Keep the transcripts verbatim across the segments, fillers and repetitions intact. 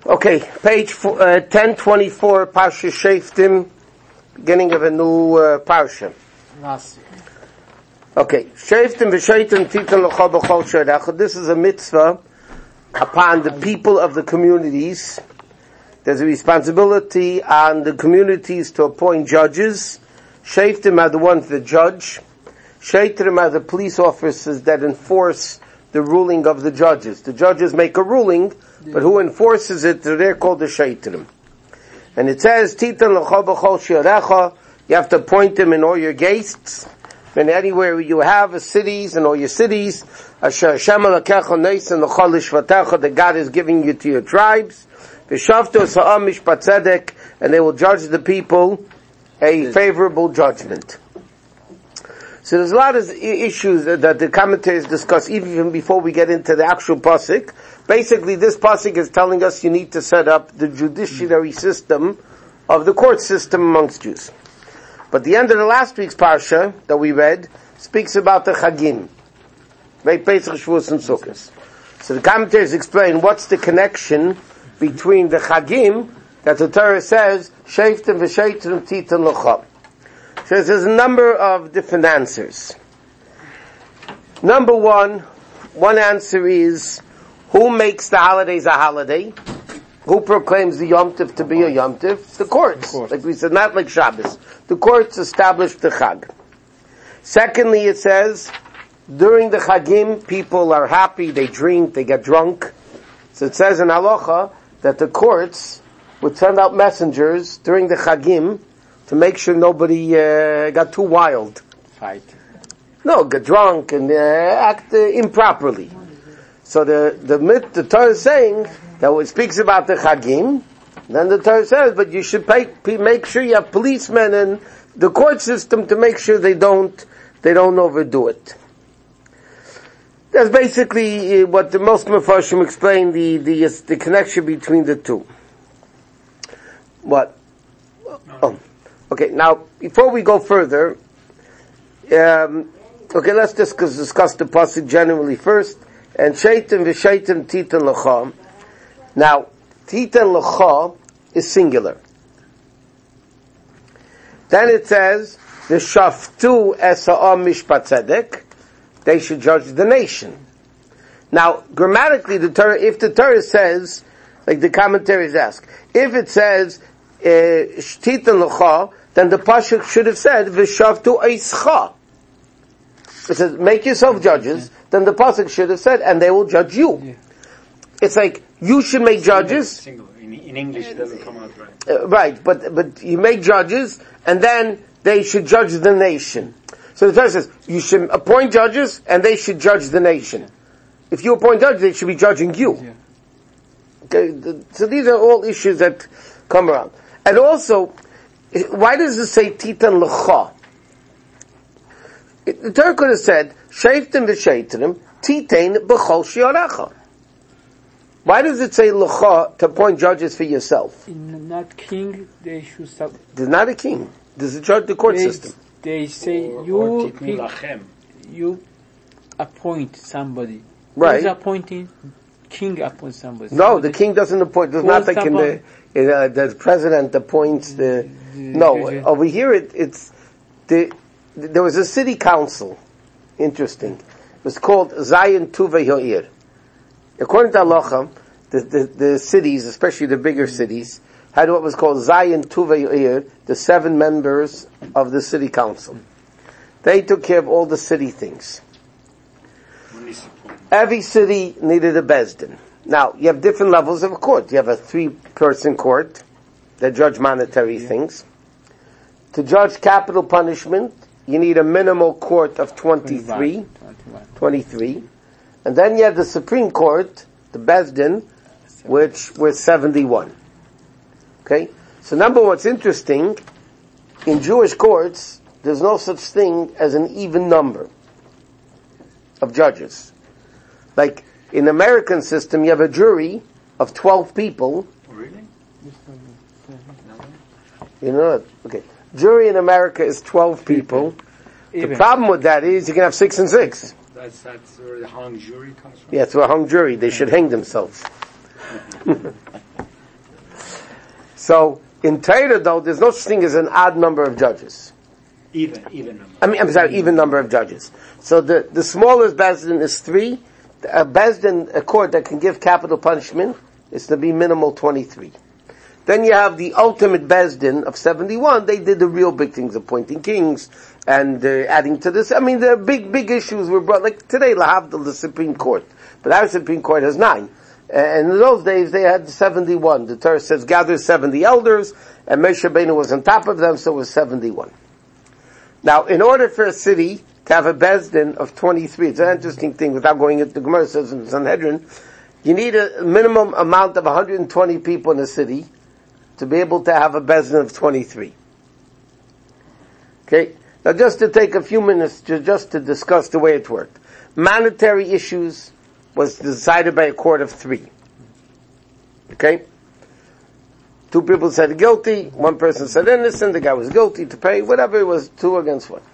Okay, page uh, ten twenty-four, Parsha Shoftim, beginning of a new uh, Parsha. Okay, Shoftim v'sheitim titan l'cha b'chol she'erecha. This is a mitzvah upon the people of the communities. There's a responsibility on the communities to appoint judges. Shoftim are the ones that judge. Sheitrim are the police officers that enforce the ruling of the judges. The judges make a ruling, but who enforces it, they're called the Sheitrim. And it says, Titan l'cha b'chol she'erecha, you have to appoint them in all your gates, and anywhere you have, cities, in all your cities, asher Hashem alakecha neisen l'cha lishvatecha, that God is giving you to your tribes, v'shavtu sa'am mishpat tzedek, and they will judge the people a favorable judgment. So there's a lot of issues that the commentators discuss even before we get into the actual pasuk. Basically, this pasuk is telling us you need to set up the judiciary system of the court system amongst Jews. But the end of the last week's parsha that we read speaks about the Chagim, right? Pesach, Shavuos, and Sukkot. So the commentators explain what's the connection between the Chagim that the Torah says Shoftim v'sheitim titan l'cha. So there's a number of different answers. Number one, one answer is, who makes the holidays a holiday? Who proclaims the Yom Tov to be a Yom Tov? The courts. Like we said, not like Shabbos. The courts established the Chag. Secondly, it says, during the Chagim, people are happy, they drink, they get drunk. So it says in Halacha that the courts would send out messengers during the Chagim to make sure nobody uh, got too wild. Fight. No, get drunk and uh, act uh, improperly. So the the myth, the Torah is saying that when it speaks about the Chagim, then the Torah says, but you should pay, make sure you have policemen and the court system to make sure they don't they don't overdo it. That's basically what the most Mefarshim explain the the the connection between the two. What? Oh. Okay, now, before we go further, um, okay, let's discuss, discuss the pasuk generally first. And Sheitim v'sheitim titan l'cha. Now, titan l'cha is singular. Then it says, v'shaftu esa'am mishpat tzedek, they should judge the nation. Now, grammatically, the Torah, if the Torah says, like the commentaries ask, if it says, titan l'cha, then the pasuk should have said, v'shavtu eischa. It says, make yourself judges, then the pasuk should have said, and they will judge you. Yeah. It's like, you should make judges. Single. In, in English it doesn't come out right. Uh, right, but, but you make judges, and then they should judge the nation. So the Torah says, you should appoint judges, and they should judge the nation. If you appoint judges, they should be judging you. Yeah. Okay, the, so these are all issues that come around. And also, why does it say titan l'cha? The Torah could have said, Shoftim v'sheitim, titan b'chol she'erecha. Why does it say l'cha to appoint judges for yourself? In not king, they should stop. There's not a king. There's a judge, the court they, system. They say, or, you or pick, you appoint somebody. Right. Who's appointing? King appoints somebody. No, the king doesn't appoint. There's not like in the, in, uh, the president appoints the, no, over here it, it's, the, there was a city council. Interesting. It was called Zion Tuva Yoir. According to Halacha, the, the, the cities, especially the bigger cities, had what was called Zion Tuva Yoir, the seven members of the city council. They took care of all the city things. Every city needed a Bezdin. Now, you have different levels of a court. You have a three-person court that judge monetary yeah. things. To judge capital punishment, you need a minimal court of twenty-three. twenty-one. twenty-three. And then you have the Supreme Court, the Bezdin, which was seventy-one. Okay? So number one, what's interesting, in Jewish courts, there's no such thing as an even number of judges. Like, in the American system, you have a jury of twelve people. Really? You know, okay. Jury in America is twelve people. Even. The problem with that is you can have six and six. That's, that's where the hung jury comes from? Yeah, it's a hung jury. They should hang themselves. So, in Torah though, there's no such thing as an odd number of judges. Even, even number. I mean, I'm sorry, even number of judges. So the, the smallest Bezdin is three. A Bezdin, a court that can give capital punishment, is to be minimal twenty-three. Then you have the ultimate Bezdin of seventy-one. They did the real big things, appointing kings and uh, adding to this. I mean, the big, big issues were brought, like today, Lahavdil, the Supreme Court. But our Supreme Court has nine. And in those days, they had seventy-one. The Torah says, gather seventy elders, and Moshe Rabbeinu was on top of them, so it was seventy-one. Now, in order for a city to have a Bezdin of twenty-three, it's an interesting thing, without going into the Gemara says in Sanhedrin, you need a minimum amount of one hundred twenty people in a city to be able to have a Bezdin of twenty-three. Okay? Now just to take a few minutes to, just to discuss the way it worked. Monetary issues was decided by a court of three. Okay? Two people said guilty, one person said innocent, the guy was guilty to pay, whatever it was, two against one.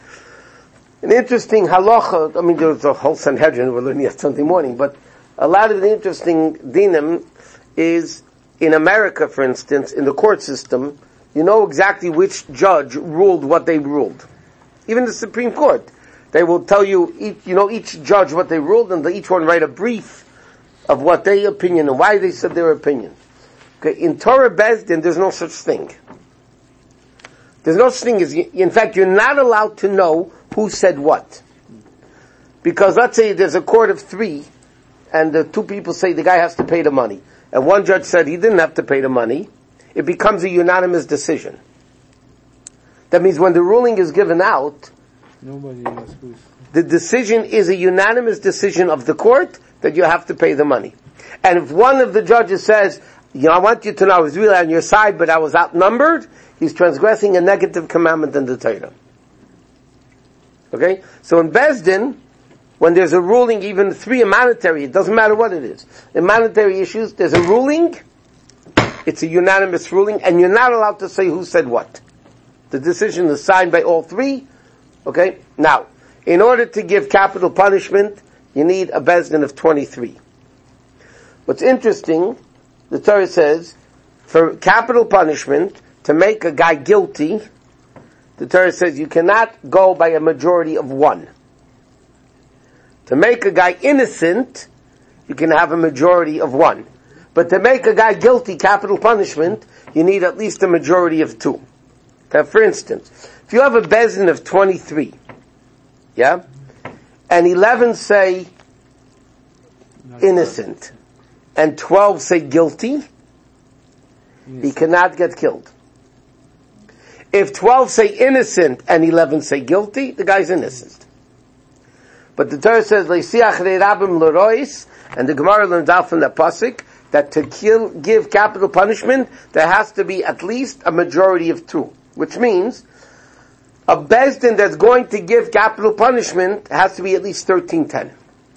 An interesting halacha, I mean there was a whole Sanhedrin we're learning at Sunday morning, but a lot of the interesting dinim is, in America for instance, in the court system, you know exactly which judge ruled what they ruled. Even the Supreme Court, they will tell you, each, you know each judge what they ruled, and they each one write a brief of what their opinion and why they said their opinion. Okay, in Torah Bezdin, there's no such thing. There's no such thing as, in fact, you're not allowed to know who said what. Because let's say there's a court of three, and the two people say the guy has to pay the money, and one judge said he didn't have to pay the money, it becomes a unanimous decision. That means when the ruling is given out, Nobody else who's... the decision is a unanimous decision of the court that you have to pay the money. And if one of the judges says, you know, I want you to know I was really on your side, but I was outnumbered, he's transgressing a negative commandment in the Torah. Okay? So in Bezdin, when there's a ruling, even three in monetary, it doesn't matter what it is. In monetary issues, there's a ruling, it's a unanimous ruling, and you're not allowed to say who said what. The decision is signed by all three. Okay? Now, in order to give capital punishment, you need a Bezdin of twenty-three. What's interesting, the Torah says, for capital punishment, to make a guy guilty, the Torah says you cannot go by a majority of one. To make a guy innocent, you can have a majority of one. But to make a guy guilty, capital punishment, you need at least a majority of two. Okay, for instance, if you have a Bezdin of twenty-three, yeah, and eleven say innocent, and twelve say guilty, yes, he cannot get killed. If twelve say innocent and eleven say guilty, the guy's innocent. But the Torah says, Leisiach re'rabim l'rois, and the Gemara learns out from the pasuk that to kill, give capital punishment, there has to be at least a majority of two. Which means, a Bezdin that's going to give capital punishment has to be at least thirteen ten.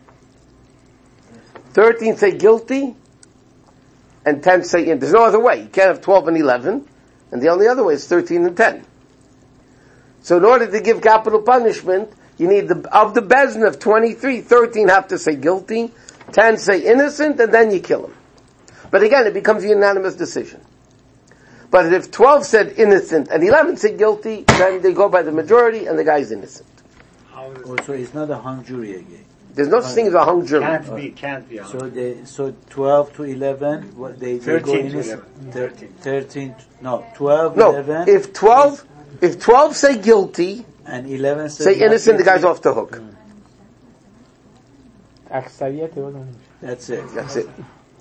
thirteen say guilty, and ten say in. There's no other way. You can't have twelve and eleven, and the only other way is thirteen and ten. So in order to give capital punishment, you need the, of the Bezdin of twenty-three, thirteen have to say guilty, ten say innocent, and then you kill him. But again, it becomes a unanimous decision. But if twelve said innocent and eleven said guilty, then they go by the majority and the guy's innocent. Oh, so it's not a hung jury again. There's no such thing as a hung jury. Can't be, can't be. So they, so twelve to eleven, what they, they go thirteen to innocent. eleven. Thir- thirteen, no, twelve, No, eleven. if twelve, if twelve say guilty, and eleven say, say innocent, the guy's off the hook. اکثریت اون. That's it. That's it.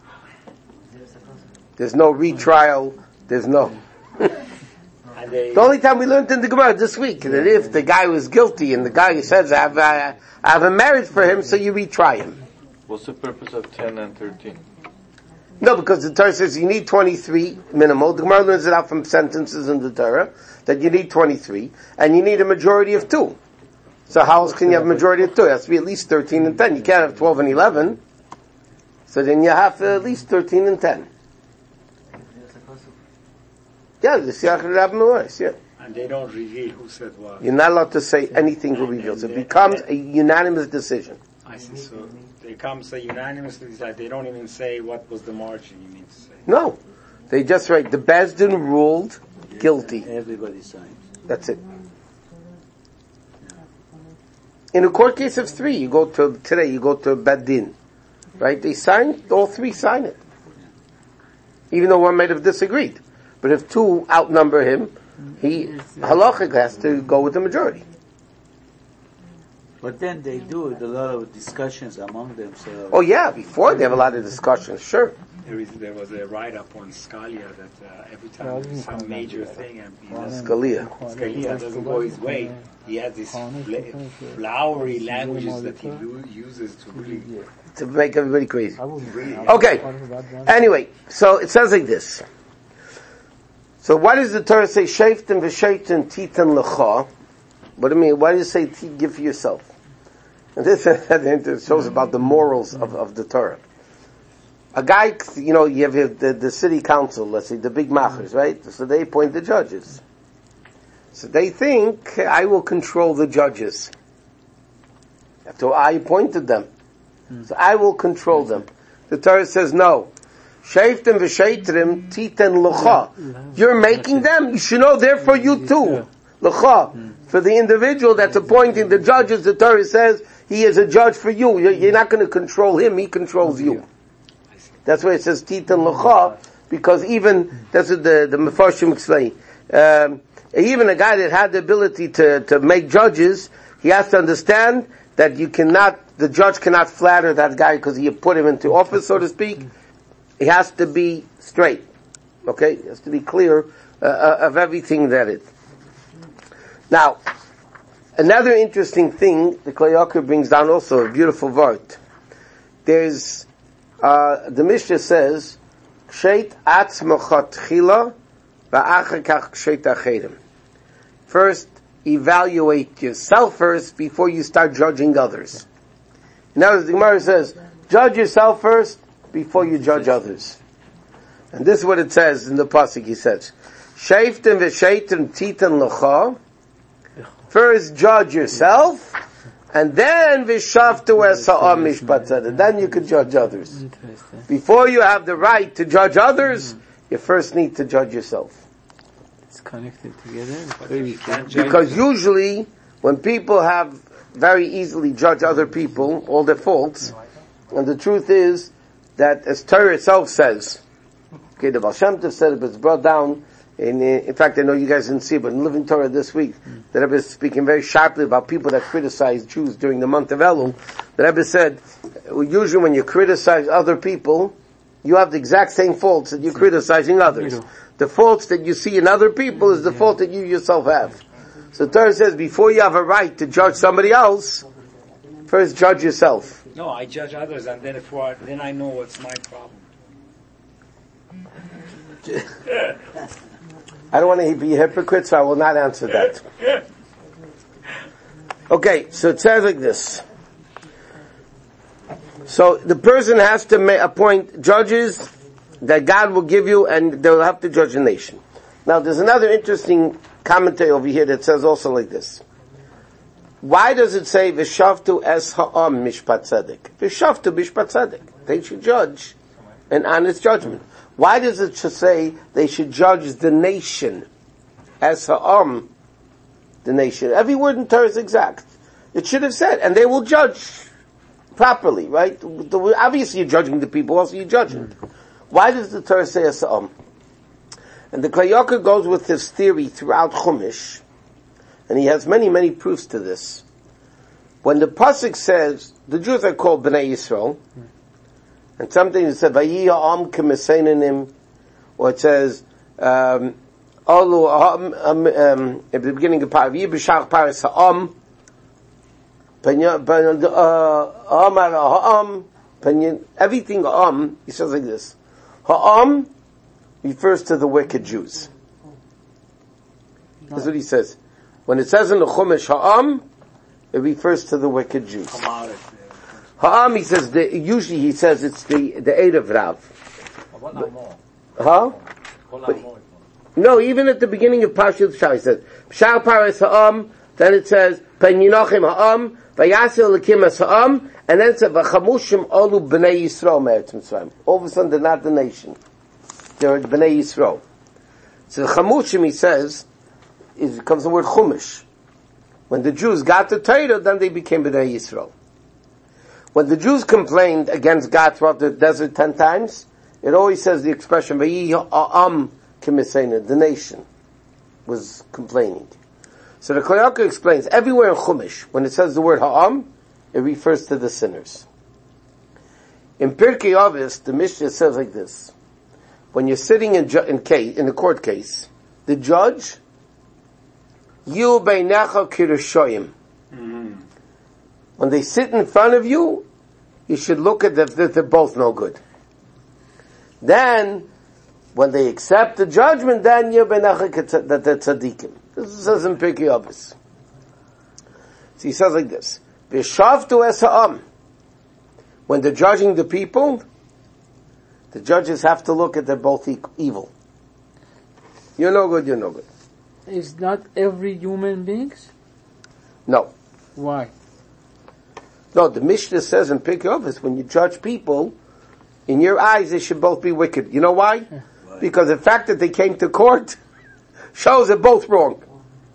There's no retrial. There's no. And they, The only time we learned in the Gemara this week that if the guy was guilty and the guy says, I have, uh, I have a marriage for him, so you retry him. What's the purpose of ten and thirteen? No, because the Torah says you need twenty-three minimal. The Gemara learns it out from sentences in the Torah that you need twenty-three, and you need a majority of two. So how else can you have a majority of two? It has to be at least thirteen and ten. You can't have twelve and eleven. So then you have uh, at least thirteen and ten. Yeah, the Siach Rabbim Morais, yeah. and they don't reveal who said what. You're not allowed to say anything who reveals. It becomes a unanimous decision. I see. So they come say unanimously decide. They don't even say what was the margin. You mean to say? No. They just write, the Bezdin ruled guilty. Everybody signs. That's it. In a court case of three, you go to, today you go to Beddin. Right? They sign, all three sign it. Even though one might have disagreed. But if two outnumber him, he, halachic has to go with the majority. But then they do a lot of discussions among themselves. Oh yeah, before they have a lot of discussions, sure. There, is, there was a write-up on Scalia that uh, every time there's some major thing and he doesn't, Scalia. Scalia doesn't go his way, he has these fla- flowery languages that he u- uses to really... To make everybody crazy. Okay. Anyway, so it says like this. So why does the Torah say, Shaftim v'shaitim titan lecha? What do you mean? Why does it say, t- give for yourself? And this shows about the morals of, of the Torah. A guy, you know, you have the, the city council, let's say, the big machers, right? So they appoint the judges. So they think, I will control the judges. After I appointed them. So I will control them. The Torah says, no. Shaftim v'shaitrim titen l'cha. You're making them, you should know, therefore you too. L'cha. For the individual that's appointing the judges, the Torah says, he is a judge for you. You're, you're not going to control him, he controls you. That's why it says titan l'cha, because even, that's what the, the Mefarshim explain. Um, even a guy that had the ability to, to make judges, he has to understand that you cannot, the judge cannot flatter that guy because he put him into office, so to speak. He has to be straight. Okay? He has to be clear uh, of everything that it. Now, another interesting thing, the Kli Yakar brings down also a beautiful word. There's, uh, the Mishnah says, Ksheit atzmocha tchila, va'achar kach ksheit acherim. First, evaluate yourself first before you start judging others. In other words, the Gemara says, judge yourself first before you judge others. And this is what it says in the pasuk. He says, Shaftim v'shaitim titan l'cha. First judge yourself, and then v'shavtu es ha'am mishpat tzedek. Then you can judge others. Before you have the right to judge others, you first need to judge yourself. Connected together because usually when people have very easily judge other people all their faults, and the truth is that as Torah itself says, okay, the Baal Shem Tov said it, but it's brought down in, in fact I know you guys didn't see it, but in Living Torah this week, mm. the Rebbe is speaking very sharply about people that criticize Jews during the month of Elul. The Rebbe said, usually when you criticize other people, you have the exact same faults that you're criticizing others. The faults that you see in other people is the fault that you yourself have. So the Torah says, before you have a right to judge somebody else, first judge yourself. No, I judge others, and then if I, then I know what's my problem. I don't want to be a hypocrite, so I will not answer that. Okay, so it says like this. So the person has to ma- appoint judges that God will give you, and they will have to judge a nation. Now, there's another interesting commentary over here that says also like this. Why does it say v'shavtu es ha'am mishpat tzedek? V'shavtu mishpat tzedek. They should judge an honest judgment. Why does it say they should judge the nation as ha'am, the nation? Every word in Torah is exact. It should have said, and they will judge properly, right? The, obviously you're judging the people, also you're judging. Why does the Torah say as ha'am? And the Kli Yakar goes with his theory throughout Chumash, and he has many, many proofs to this. When the pasuk says, the Jews are called Bnei Yisrael, and something it says, Vayi ha'am k'meseinanim, or it says, um, Olu ha'am, um, um, at the beginning of Par, Vayi b'shach paris ha'am, everything ha'am, he says like this. Ha'am refers to the wicked Jews. That's what he says. When it says in the Chumash ha'am, it refers to the wicked Jews. Ha'am, he says, the, usually he says it's the, the eight of Rav. But, huh? But, no, even at the beginning of Parshas Shah, he says, B'shar paris ha'am, then it says, Pen yinochim ha'am, Vayasel lekim as ha'am, and then it says, V'chamushim olu b'nei Yisrael me'eretz Mitzrayim. All of a sudden they're not the nation. they're Bnei Yisrael. So the Chamushim, he says, is, it comes the word Chumash. When the Jews got the Torah, then they became Bnei Yisrael. When the Jews complained against God throughout the desert ten times, it always says the expression, V'yi ha'am k'misena, the nation was complaining. So the Kli Yakar explains, everywhere in Chumash, when it says the word ha'am, it refers to the sinners. In Pirkei Avos, the Mishnah says like this, when you're sitting in, ju- in, case, in a court case, the judge, Yu beinecha kirushoyim. When they sit in front of you, you should look at them that they're both no good. Then, when they accept the judgment, then Yu beinecha that they're tzaddikim. This says in Pirkei Avos. So he says like this, V'shavtu es ha'am. When they're judging the people, the judges have to look at they're both e- evil. You're no good, you're no good. Is not every human beings? No. Why? No, the Mishnah says in Pirkei Avos, when you judge people, in your eyes they should both be wicked. You know why? Why? Because the fact that they came to court shows they're both wrong.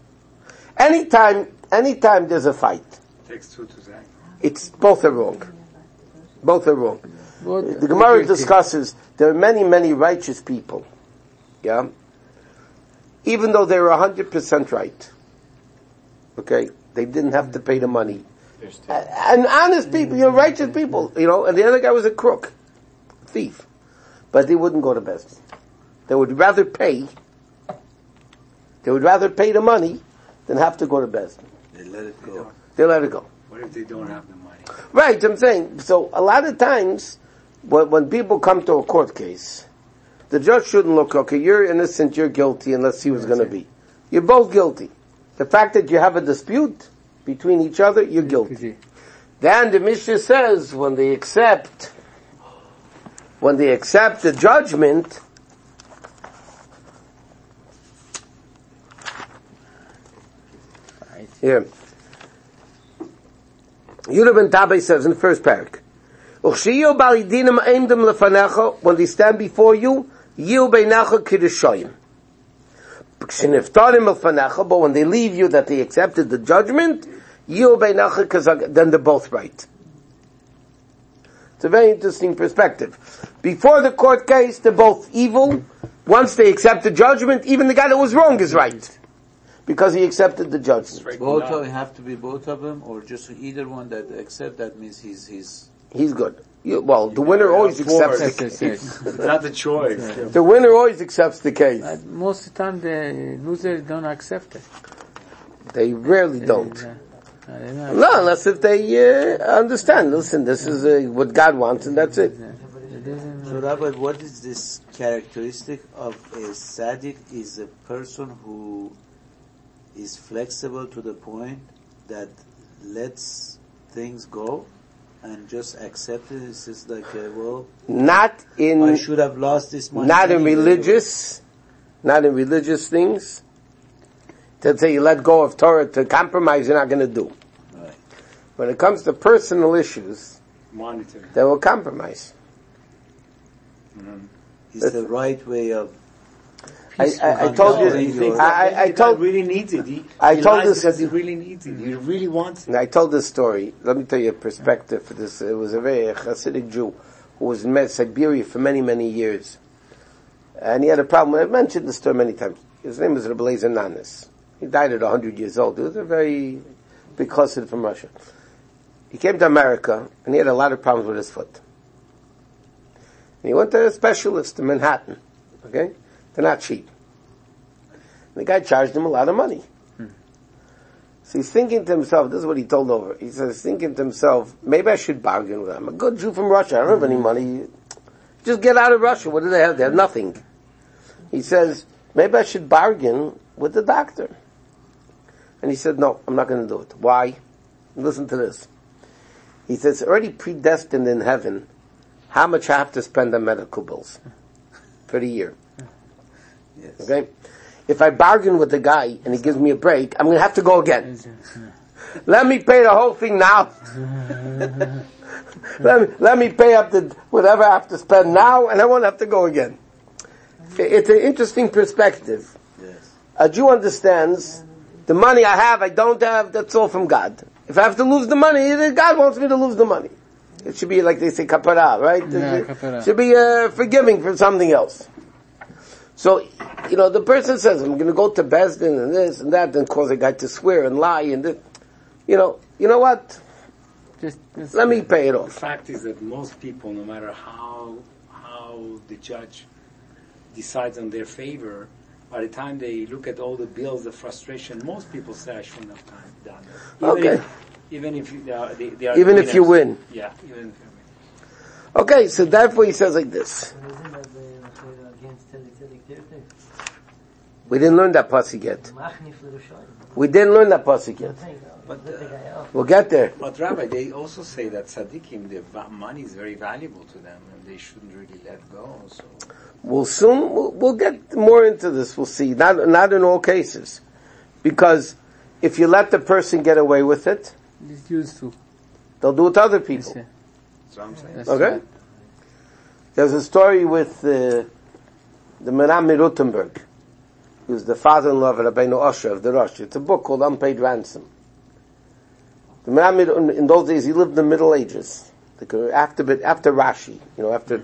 Anytime, anytime there's a fight, Takes two to tango. it's both are wrong. Both are wrong. What, The Gemara discusses there are many, many righteous people. Yeah? Even though they were one hundred percent right. Okay? They didn't have to pay the money. A- And honest people, you know, righteous people, you know, and the other guy was a crook, thief. But they wouldn't go to Bezdin. They would rather pay, they would rather pay the money than have to go to Bezdin. They let it go. They let it go. What if they don't have the money? Right, I'm saying, so a lot of times, when, when people come to a court case, the judge shouldn't look, okay, you're innocent, you're guilty, and let's see who's going to be. You're both guilty. The fact that you have a dispute between each other, you're guilty. Then the Mishnah says, when they accept, when they accept the judgment, here, Yehuda ben Tabai says in the first parak, when they stand before you, but when they leave you that they accepted the judgment, then they're both right. It's a very interesting perspective. Before the court case, they're both evil. Once they accept the judgment, even the guy that was wrong is right. Because he accepted the judgment. Both of them have to be both of them, or just either one that accept, that means he's, he's... He's good. You, well, the winner always accepts the case. It's not the choice. The winner always accepts the case. Uh, most of the time the losers don't accept it. They rarely don't. Uh, uh, they don't No, unless if they uh, understand. Listen, this is uh, what God wants, and that's it. It doesn't- So Rabbi, what is this characteristic of a tzaddik? Is a person who is flexible to the point that lets things go and just accept it. It's just like, uh, well, Not I in, should have lost this money. not in anyway. religious, not in religious things. To say you let go of Torah to compromise, you're not going to do. Right. When it comes to personal issues, Monetary. they will compromise. It's the right way of... I, I, I told No, he you, thinks I, that I, I the guy told, really needs it. He, I he told lies this- because he really needs it. He really wants it. I told this story. Let me tell you a perspective for this. It was a very Hasidic Jew who was in Siberia for many, many years. And he had a problem. I've mentioned this story many times. His name was Rebbe Lezer Nanas. He died at one hundred years old. He was a very big Hasid from Russia. He came to America, and he had a lot of problems with his foot. And he went to a specialist in Manhattan. Okay? They're not cheap. And the guy charged him a lot of money. So he's thinking to himself, this is what he told over, he says, thinking to himself, maybe I should bargain with him. I'm a good Jew from Russia, I don't have any money. Just get out of Russia. What do they have? They have nothing. He says, maybe I should bargain with the doctor. And he said, no, I'm not going to do it. Why? Listen to this. He says, it's already predestined in heaven how much I have to spend on medical bills for the year. Yes. Okay? If I bargain with the guy and he gives me a break, I'm going to have to go again. Let me pay the whole thing now. let, me, let me pay up the whatever I have to spend now, and I won't have to go again. It's an interesting perspective. Yes. A Jew understands the money I have, I don't have, that's all from God. If I have to lose the money, God wants me to lose the money. It should be like they say kapara, right? Yeah, it kapara. should be uh, forgiving for something else. So, you know, the person says, I'm going to go to Bezdin and this and that and cause a guy to swear and lie and this. You know, you know what? Just, just Let me pay it The off. fact is that most people, no matter how how the judge decides on their favor, by the time they look at all the bills, the frustration, most people say, I shouldn't have done done it. Even Okay. If, even if you- they are, they, they are Even if you winners. win. Yeah, even if you win. Okay, so therefore he says like this. We didn't learn that pasuk yet. We didn't learn that pasuk yet. But, uh, We'll get there. but Rabbi, they also say that tzaddikim, the va- money is very valuable to them, and they shouldn't really let go. So We'll soon, we'll, we'll get more into this, we'll see. Not, not in all cases. Because if you let the person get away with it, it's used to. they'll do it to other people. Yes, that's what I'm saying. that's Okay? right. There's a story with uh, the Menam Rutenberg, who's the father-in-law of Rabbeinu Osher of the Rosh. It's a book called Unpaid Ransom. The Menam, in those days, he lived in the Middle Ages. The- After, after Rashi, you know, after...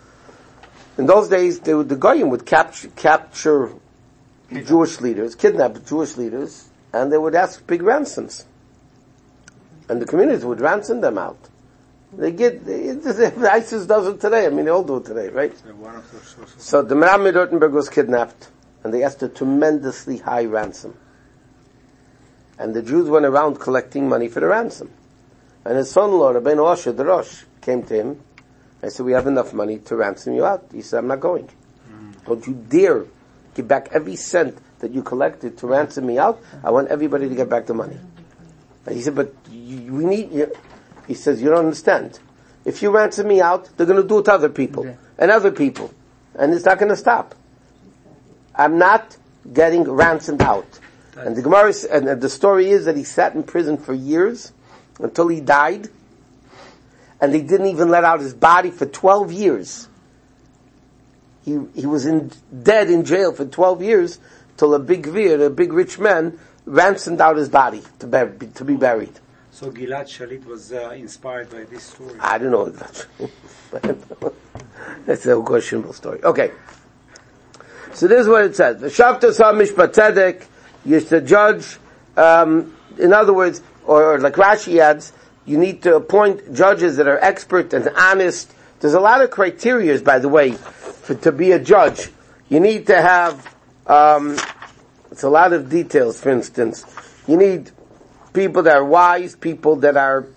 In those days, they would, the Goyim would capture, capture Jewish leaders, kidnap Jewish leaders, and they would ask big ransoms. And the communities would ransom them out. They get, they, ISIS does it today. I mean, they all do it today, right? So one of those sources. So the Menam Rutenberg was kidnapped, and they asked a tremendously high ransom. And the Jews went around collecting money for the ransom. And his son-in-law, Rabbeinu Osher, the Rosh, came to him. I said, we have enough money to ransom you out. He said, I'm not going. Mm. Don't you dare give back every cent that you collected to ransom me out. I want everybody to get back the money. And he said, but you, we need you. He says, you don't understand. If you ransom me out, they're going to do it to other people. Okay. And other people. And it's not going to stop. I'm not getting ransomed out. That's and the Gemara, and the story is that he sat in prison for years until he died. And they didn't even let out his body for twelve years. He he was in, dead in jail for twelve years till a big vir, a big rich man, ransomed out his body to, be, to be buried. So Gilad Shalit was uh, inspired by this story. I don't know if that's that's a questionable story. Okay. So this is what it says. V'shavta sa mishpat tzedek, you should judge, um, in other words, or, or like Rashi adds, you need to appoint judges that are expert and honest. There's a lot of criteria, by the way, for, to be a judge. You need to have, um, it's a lot of details, for instance. You need people that are wise, people that are,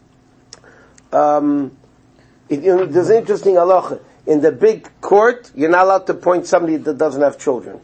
um, it, you know, there's an interesting halacha. In the big court, you're not allowed to appoint somebody that doesn't have children.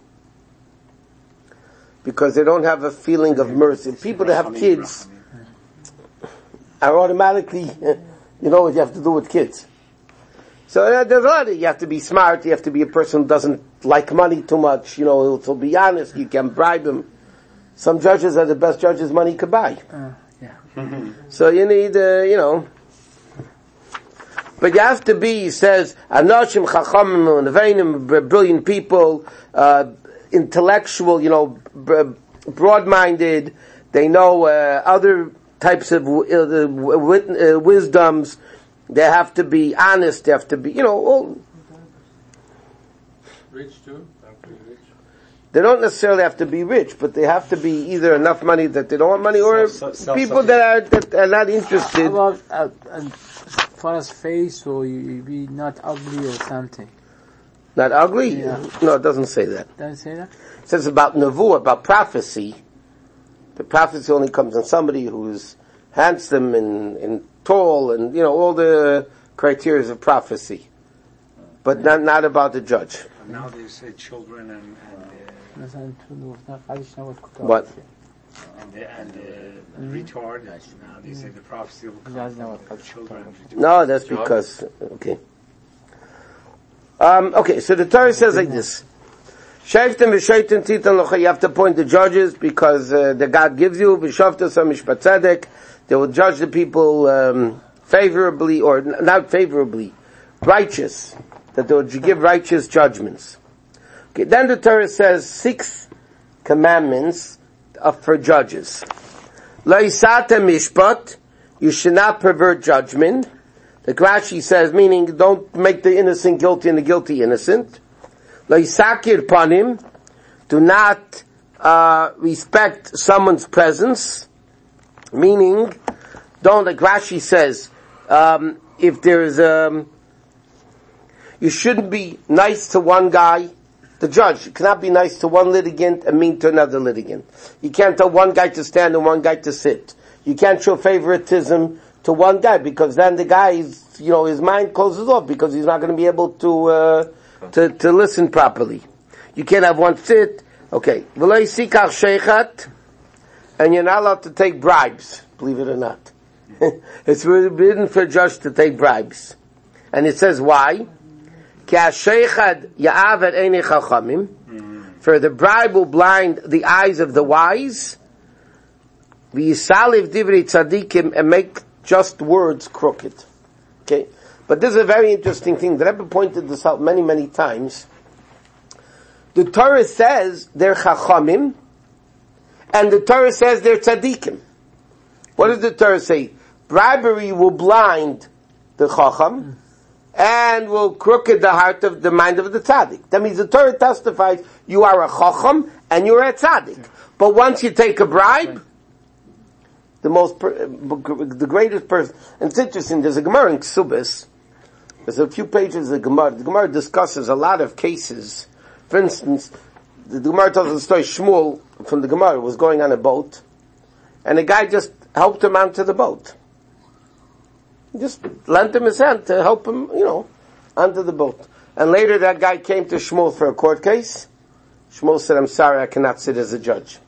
Because they don't have a feeling of mercy. People that have kids are automatically, you know what you have to do with kids. So uh, there's a lot of, you have to be smart, you have to be a person who doesn't like money too much, you know, to be honest, you can bribe them. Some judges are the best judges money could buy. Uh, yeah. So you need, uh, you know, but you have to be, he says, Anoshim Chachamim Neveinim, brilliant people, uh, intellectual, you know, broad-minded, they know uh, other types of uh, uh, wisdoms, they have to be honest, they have to be, you know, all, Rich too? Have to be rich. they don't necessarily have to be rich, but they have to be either enough money that they don't want money, or Self- self- people that are, that are not interested. How about uh, as far as face, or you, you be not ugly or something? Not ugly? Yeah. No, it doesn't say that. Does it say that? It says about nevuah, about prophecy. The prophecy only comes on somebody who's handsome and, and tall, and you know all the criteria of prophecy, but not not about the judge. And now they say children and and, uh, What? and the, and the retard. Now they say the prophecy will come That's not from children. No, that's because okay. Um, okay, so the Torah says like this: Shaftim v'shaitim titan locha. You have to appoint the judges because uh, the God gives you v'shavta sa mishpat tzedek. They will judge the people um, favorably or n- not favorably, righteous. That they will give righteous judgments. Okay, then the Torah says six commandments uh, for judges. Lo yisata mishpat, you should not pervert judgment. The Rashi says, meaning don't make the innocent guilty and the guilty innocent. Lo yisakir panim, do not uh, respect someone's presence. Meaning, don't, like Rashi says, um, if there's um, you shouldn't be nice to one guy, the judge. You cannot be nice to one litigant and mean to another litigant. You can't tell one guy to stand and one guy to sit. You can't show favoritism to one guy because then the guy is, you know, his mind closes off because he's not going to be able to, uh, to, to listen properly. You can't have one sit. Okay. V'lo yisikach sheichat, and you're not allowed to take bribes, believe it or not. It's forbidden for a judge to take bribes. And it says why? For the bribe will blind the eyes of the wise, and make just words crooked. Okay? But this is a very interesting thing. The Rebbe pointed this out many, many times. The Torah says they're chachamim, and the Torah says they're tzaddikim. What does the Torah say? Bribery will blind the chacham, and will crooked the heart of the mind of the tzaddik. That means the Torah testifies you are a chacham and you're a tzaddik. But once you take a bribe, the most, per, the greatest person, and it's interesting, there's a Gemara in Ksubis, there's a few pages of Gemara, the Gemara discusses a lot of cases. For instance, the Gemara tells the story, Shmuel from the Gemara was going on a boat, and a guy just helped him onto the boat. Just lent him his hand to help him, you know, onto the boat. And later that guy came to Shmuel for a court case. Shmuel said, I'm sorry, I cannot sit as a judge.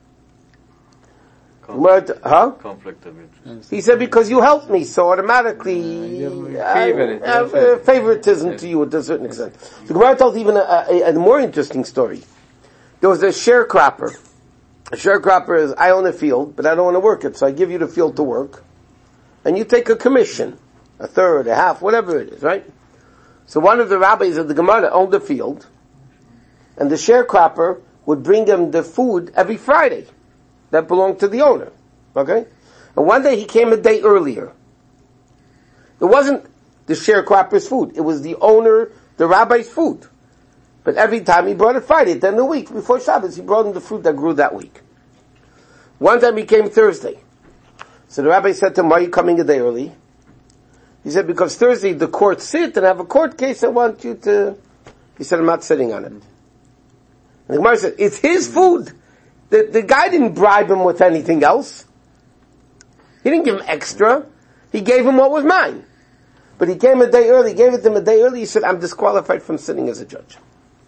Conflict, huh? Conflict of interest. He said, because you helped me, so automatically, uh, Favorite, I have uh, favoritism yes. to you to a certain extent. The Gemara tells even a, a, a more interesting story. There was a sharecropper. A sharecropper is, I own a field, but I don't want to work it, so I give you the field to work. And you take a commission, a third, a half, whatever it is, right? So one of the rabbis of the Gemara owned the field, and the sharecropper would bring him the food every Friday that belonged to the owner, okay? And one day he came a day earlier. It wasn't the sharecropper's food, it was the owner, the rabbi's food. But every time he brought it Friday, then the week before Shabbos, he brought him the fruit that grew that week. One time he came Thursday. So the rabbi said to him, why are you coming a day early? He said, because Thursday the court sit and have a court case, I want you to... He said, I'm not sitting on it. And the Gemara said, it's his food. The, the guy didn't bribe him with anything else. He didn't give him extra. He gave him what was mine. But he came a day early, gave it to him a day early, he said, I'm disqualified from sitting as a judge.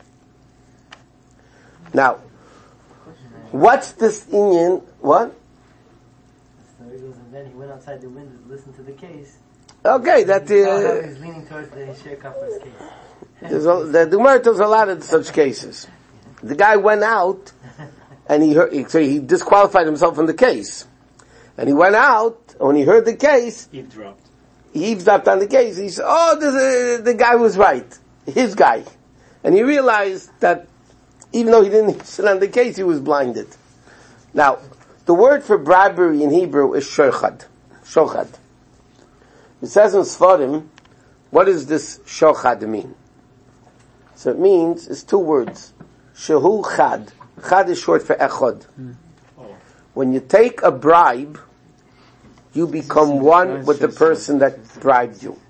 Now, what's this Inyan? What? And then he went outside the window to listen to the case. Okay, that uh, he was leaning towards the sharecropper's case. There's a, the Gemara tells a lot of such cases. The guy went out, and he heard, so he disqualified himself from the case. And he went out, and when he heard the case, eavesdropped. He eavesdropped on the case. He said, "Oh, the, the, the guy was right, his guy," and he realized that even though he didn't sit on the case, he was blinded. Now, the word for bribery in Hebrew is shochad. Shochad. It says in Sfarim, what does this shochad mean? So it means, it's two words. Shehu chad. Chad is short for echad. Mm. Oh. When you take a bribe, you become one with the person that bribed you.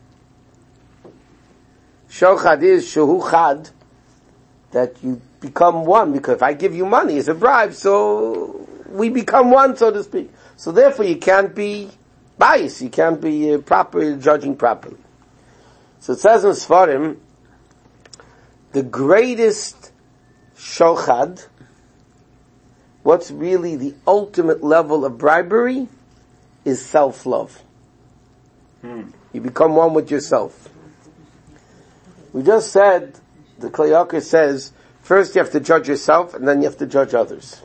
Shochad is shehu chad, that you become one, because if I give you money, it's a bribe, so we become one, so to speak. So therefore you can't be biased, you can't be uh, properly judging properly. So it says in Sfarim, the greatest shochad, what's really the ultimate level of bribery, is self-love. Hmm. You become one with yourself. We just said, the Kli Yakar says, first you have to judge yourself, and then you have to judge others.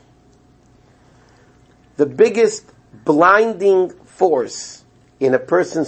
The biggest blinding force in a person's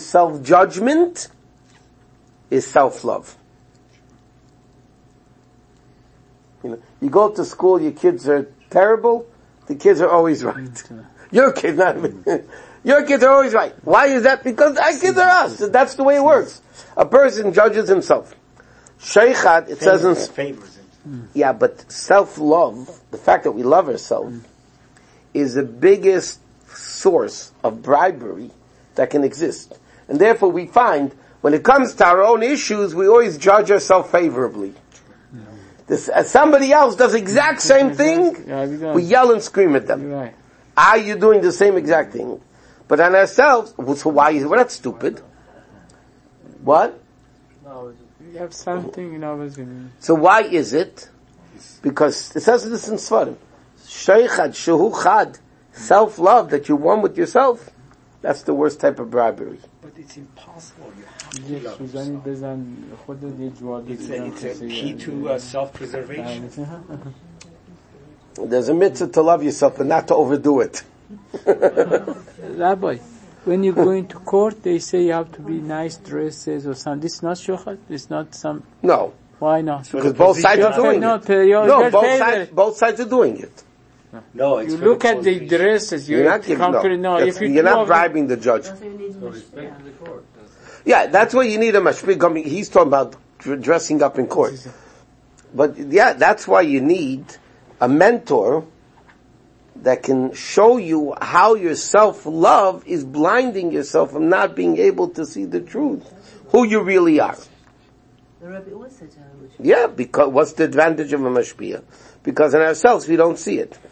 self-judgment is self-love. You know, you go to school, your kids are terrible, the kids are always right. Your kids, not me. Your kids are always right. Why is that? Because our kids are us. That's the way it works. A person judges himself. Sheikhad, it says in... Favors him. Yeah, but self-love, the fact that we love ourselves, is the biggest source of bribery that can exist. And therefore we find, when it comes to our own issues, we always judge ourselves favorably. This, as somebody else does the exact same thing, we yell and scream at them. Right. Are you doing the same exact thing? But on ourselves, so why is it? We're not stupid. What? You have something, you know, was in So why is it? Because it says this in Svarim. Sheikhad, shehu chad, self-love, that you're one with yourself, that's the worst type of bribery. But it's impossible. You have to یک love سوزنی yourself. بزن خودت یه جوار It's a, it's a key to uh, self-preservation. There's a mitzvah to love yourself, but not to overdo it. Rabbi, when you go into court, they say you have to be nice dresses or something. This is not shochat. It's not some. No, Why not? because both sides are doing No, it. you're- No, you're both favored. sides, both sides are doing it. No, it's You for look at the preservation. dresses. You're You not giving, no. compare- no. That's- If you you're two not of- bribing the judge. That's what you need in the Yeah, that's why you need a mashpik. I mean, he's talking about dr- dressing up in court. But yeah, that's why you need a mentor that can show you how your self-love is blinding yourself from not being able to see the truth, who you really are. The Rebbe always said to her, which Yeah, because what's the advantage of a mashpia? Because in ourselves we don't see it.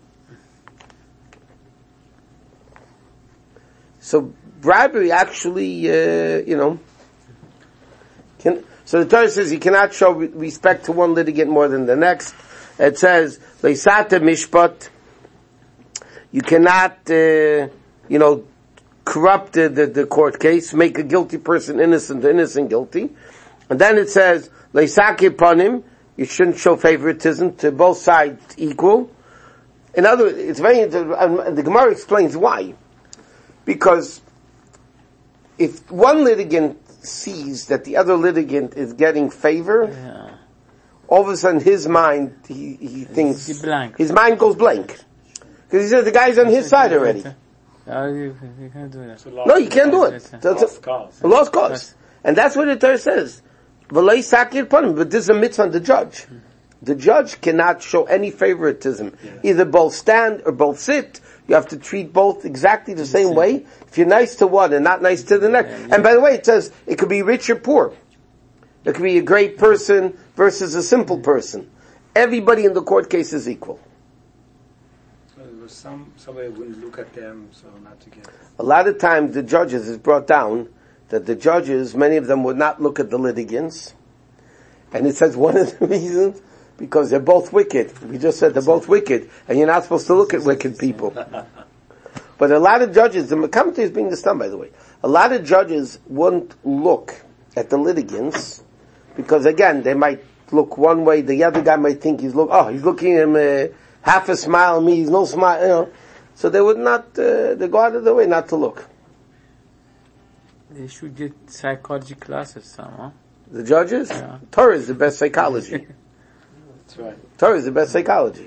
So bribery actually, uh, you know, can, so the Torah says you cannot show re- respect to one litigant more than the next. It says, Leisata mishpat, you cannot, uh, you know, corrupt the, the, the court case, make a guilty person innocent, innocent guilty. And then it says, Leisaki panim, you shouldn't show favoritism to both sides equal. In other words, it's very, the Gemara explains why. Because if one litigant sees that the other litigant is getting favor, Yeah. all of a sudden his mind, he, he thinks, It's blank. his mind goes blank. Because he says the guy's on his side already. No, you, you can't do that. It's a lost- No, you can't do it. That's lost a, cause. a lost cause. And that's what the Torah says. V'lei sakir panim, but this is a mitzvah on the judge. The judge cannot show any favoritism. Either both stand or both sit. You have to treat both exactly the same way. If you're nice to one and not nice to the next. And by the way, it says it could be rich or poor. It could be a great person versus a simple person. Everybody in the court case is equal. So there was some, somebody wouldn't look at them, so not to get. A lot of times the judges is brought down that the judges, many of them would not look at the litigants. And it says one of the reasons, because they're both wicked. We just said they're both wicked, and you're not supposed to look at wicked people. But a lot of judges, the commentary is being done, by the way, a lot of judges won't look at the litigants, because again, they might look one way, the other guy might think he's look, oh, he's looking at him, uh, half a smile, me, he's no smile, you know. So they would not, uh, they go out of their way not to look. They should get psychology classes somehow. The judges? Yeah. Torah is the best psychology. That's right. Torah is the best psychology.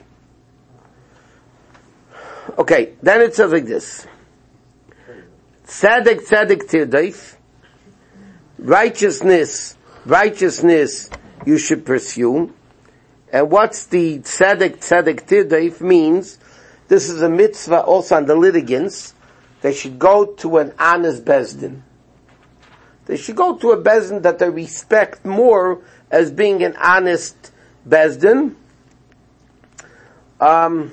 Okay, then it says like this. Tzedek, tzedek tirdaif. Righteousness, righteousness you should pursue. And what's the tzedek, tzedek tirdaif means? This is a mitzvah also on the litigants. They should go to an honest bezdin. They should go to a bezdin that they respect more as being an honest bezdin. Um,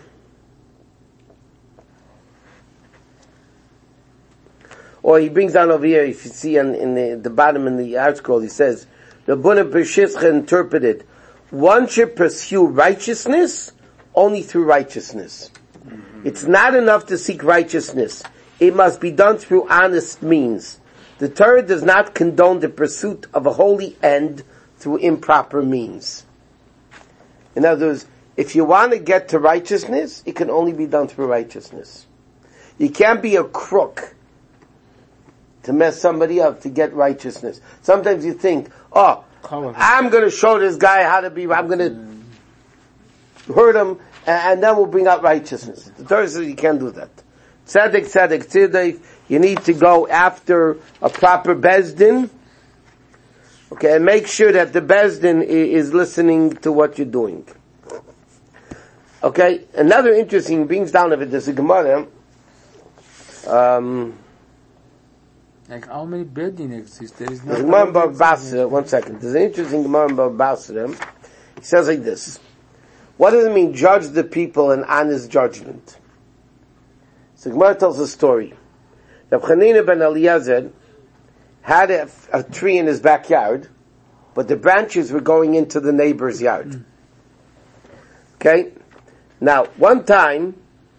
or he brings down over here, if you see on, in the, the bottom in the article, he says, Rabbuna Pershischa interpreted, one should pursue righteousness only through righteousness. Mm-hmm. It's not enough to seek righteousness. It must be done through honest means. The Torah does not condone the pursuit of a holy end through improper means. In other words, if you want to get to righteousness, it can only be done through righteousness. You can't be a crook to mess somebody up to get righteousness. Sometimes you think, oh, I'm going to show this guy how to be, I'm going to, hurt him, and, and then we'll bring out righteousness. The Torah says you can't do that. Tzedek, tzedek, tzedek, you need to go after a proper bezdin, okay, and make sure that the bezdin is listening to what you're doing. Okay, another interesting brings down of it, there's a Gemara, um, like how many bedin exist? There is no. there's a Gemara about Basra, one second, there's an interesting Gemara about Basra, he says like this, what does it mean, judge the people in honest judgment? So Gemara tells a story. Reb Chanina ben Eliezer had a, a tree in his backyard, but the branches were going into the neighbor's yard. Okay? Now, one time,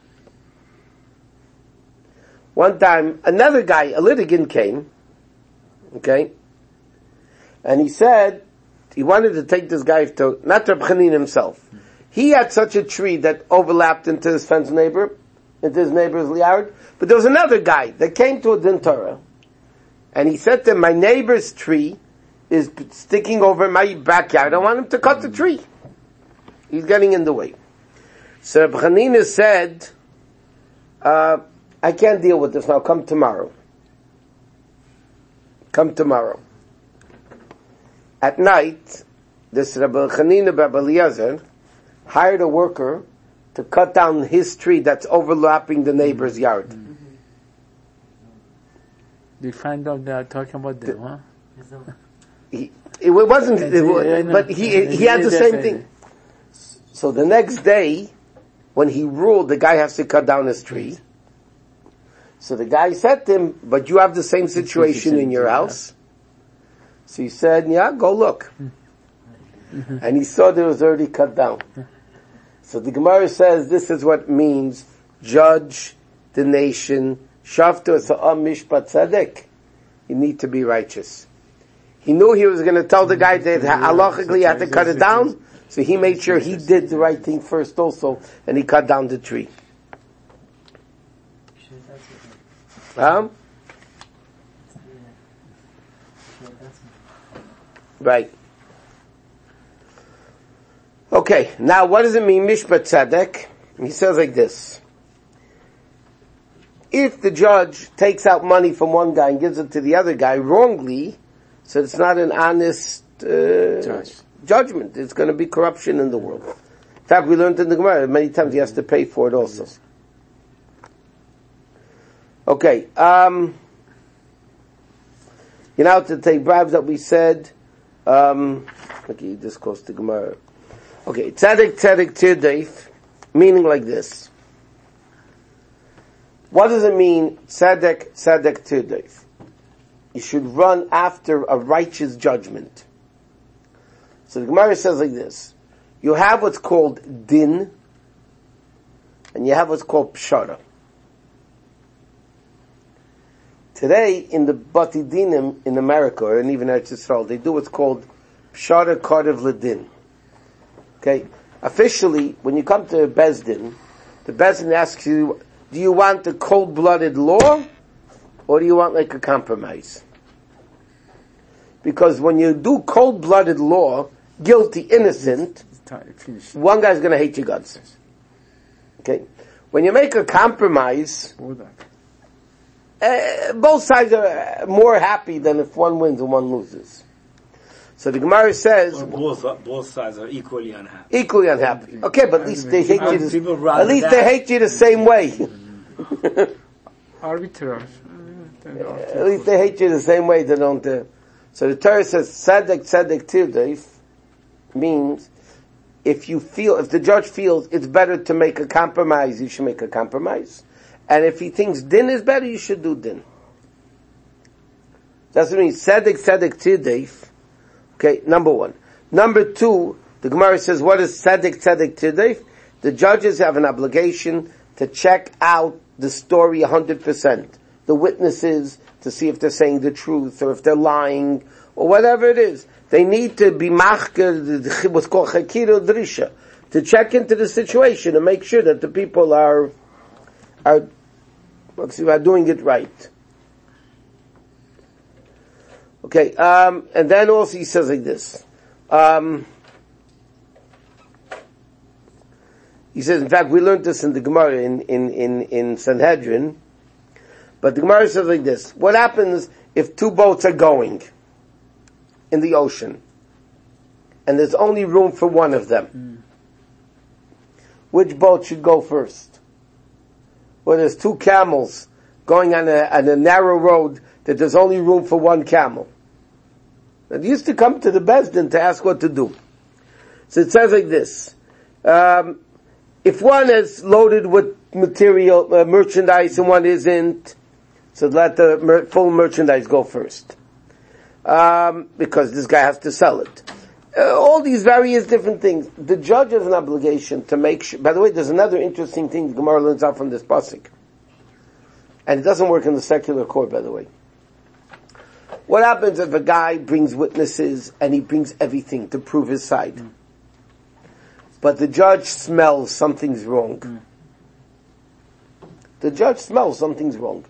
one time, another guy, a litigant came, okay, and he said, he wanted to take this guy to, not Reb Chanina himself. He had such a tree that overlapped into his friend's neighbor, into his neighbor's yard, but there was another guy that came to a din Torah, and he said to him, my neighbor's tree is sticking over my backyard, I want him to cut the tree. He's getting in the way. So Reb Chanina said, uh, I can't deal with this now, come tomorrow. Come tomorrow. At night, this Rabbi Chanina ben Eliezer hired a worker to cut down his tree that's overlapping the neighbor's yard. Mm-hmm. They find out they are talking about them, huh? He, it wasn't, it was, but he he had the same thing. So the next day, when he ruled the guy has to cut down his tree, so the guy said to him, but you have the same situation in your house? So he said, yeah, go look. And he saw that it was already cut down. So the Gemara says this is what means judge the nation. Shaftu sa'am mishpat tzedek. You need to be righteous. He knew he was going to tell the guy that halachically he had to cut it down, so he made sure he did the right thing first also, and he cut down the tree. Huh? Right. Okay, now what does it mean, Mishpat Tzedek? He says like this. If the judge takes out money from one guy and gives it to the other guy wrongly, so it's not an honest uh, Judge. judgment. It's going to be corruption in the world. In fact, we learned in the Gemara, many times he has to pay for it also. Okay, um, you know, to take bribes that we said, um, okay, this goes to Gemara. Okay, tzedek, tzedek, tzedek, meaning like this. What does it mean, tzedek, tzedek, tzedek? You should run after a righteous judgment. So the Gemara says like this. You have what's called din, and you have what's called pshara. Today, in the Bati Dinim in America, and even Eretz Yisrael, they do what's called pshara karev ledin. Okay? Officially, when you come to Bezdin, the Bezdin asks you, do you want a cold-blooded law, or do you want like a compromise? Because when you do cold-blooded law, guilty, innocent, one guy's going to hate your guts. Okay? When you make a compromise, uh, both sides are more happy than if one wins and one loses. So the Gemara says, both, both sides are equally unhappy. Equally unhappy. Okay, but at least they hate you. The, at least that. they hate you the same way. Arbitrage. At least they hate you the same way. They don't. Uh, so the Torah says, "Tzedek, tzedek, tirdeif," means if you feel, if the judge feels it's better to make a compromise, you should make a compromise, and if he thinks din is better, you should do din. That's what it means. Tzedek, tzedek, tirdeif. Okay, number one. Number two, the Gemara says, what is tzedek, tzedek, tirdeif? The judges have an obligation to check out the story one hundred percent. The witnesses, to see if they're saying the truth, or if they're lying, or whatever it is. They need to be machker, what's called chakira drisha, to check into the situation and make sure that the people are, are, let's see, are doing it right. Okay, um, and then also he says like this. Um, He says, in fact, we learned this in the Gemara in, in, in, in Sanhedrin, but the Gemara says like this, what happens if two boats are going in the ocean, and there's only room for one of them? Mm. Which boat should go first? Well, there's two camels going on a, on a narrow road that there's only room for one camel. They used to come to the Beis Din to ask what to do. So it says like this, um, if one is loaded with material, uh, merchandise, and one isn't, so let the mer- full merchandise go first. Um, because this guy has to sell it. Uh, all these various different things. The judge has an obligation to make sure, by the way, there's another interesting thing the Gemara learns out from this pasuk. And it doesn't work in the secular court, by the way. What happens if a guy brings witnesses and he brings everything to prove his side? Mm. But the judge smells something's wrong. Mm. The judge smells something's wrong.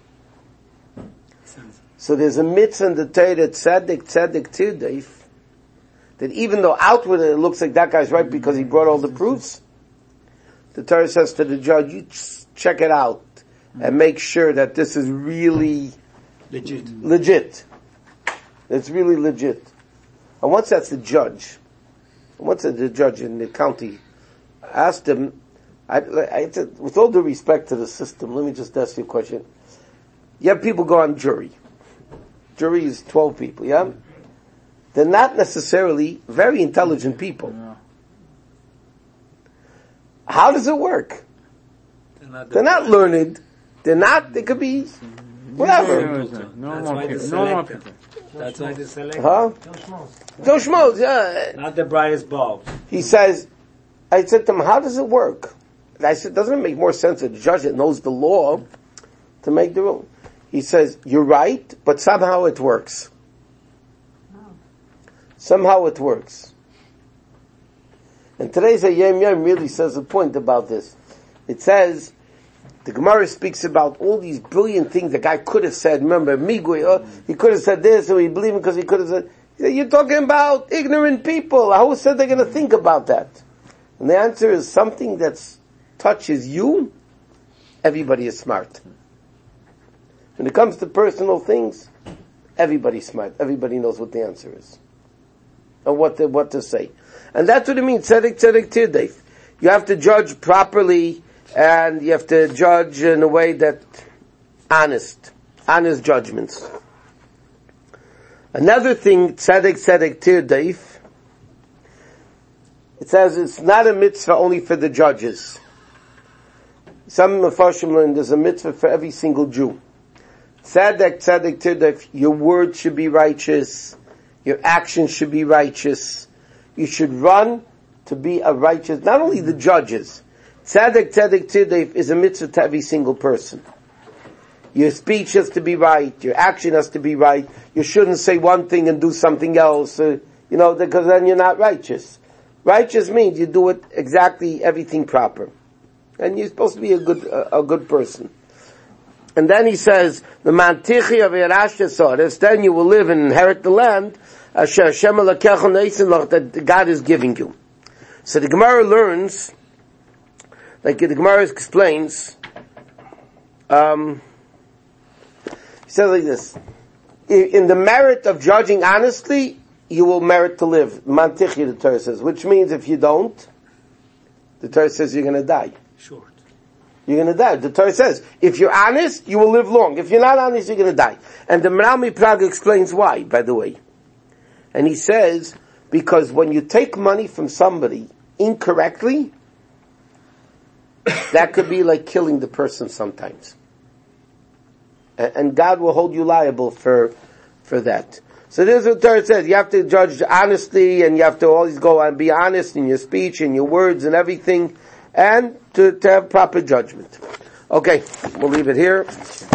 So there's a mitzvah in the Torah that tzedek, tzedek tirdeif, that even though outwardly it looks like that guy's right because he brought all the proofs, the Torah says to the judge, you check it out and make sure that this is really legit. Legit. It's really legit. And once that's the judge, once that's the judge in the county, I asked him, I, I, with all due respect to the system, let me just ask you a question. You have people go on jury. Jury is twelve people, yeah? They're not necessarily very intelligent people. No. How does it work? They're not, They're not learned. They're not, they could be whatever. No, That's why they select. That's why they select. Huh? Joe Schmoes, yeah. Not the brightest bulb. He says, I said to him, how does it work? And I said, doesn't it make more sense that a judge that knows the law to make the rule? He says, you're right, but somehow it works. Somehow it works. And today's Yom Yom really says a point about this. It says, the Gemara speaks about all these brilliant things the guy could have said. Remember, Migui, oh, he could have said this, and we believe him because he could have said, he said, you're talking about ignorant people. Who said they're going to think about that? And the answer is something that touches you, everybody is smart. When it comes to personal things, everybody's smart. Everybody knows what the answer is. And what to, what to say. And that's what it means, tzedek, tzedek, tirdeif. You have to judge properly, and you have to judge in a way that honest, honest judgments. Another thing, tzedek, tzedek, tirdeif, it says it's not a mitzvah only for the judges. Some Mefarshim learn there's a mitzvah for every single Jew. Tzedek, tzedek, tirdeif, your word should be righteous, your actions should be righteous, you should run to be a righteous, not only the judges. Tzedek, tzedek, tirdeif is a mitzvah to every single person. Your speech has to be right, your action has to be right, you shouldn't say one thing and do something else, uh, you know, because then you're not righteous. Righteous means you do it exactly, everything proper. And you're supposed to be a good, a, a good person. And then he says, the mantichi of Yerashya, then you will live and inherit the land, that God is giving you. So the Gemara learns, like the Gemara explains, um, he says like this, in the merit of judging honestly, you will merit to live. Mantichi, the Torah says, which means if you don't, the Torah says you're going to die. Short. You're going to die. The Torah says, if you're honest, you will live long. If you're not honest, you're going to die. And the Merami Praga explains why, by the way. And he says, because when you take money from somebody incorrectly, that could be like killing the person sometimes. And God will hold you liable for, for that. So this is what the Torah says. You have to judge honestly, and you have to always go and be honest in your speech and your words and everything, and to, to have proper judgment. Okay, we'll leave it here.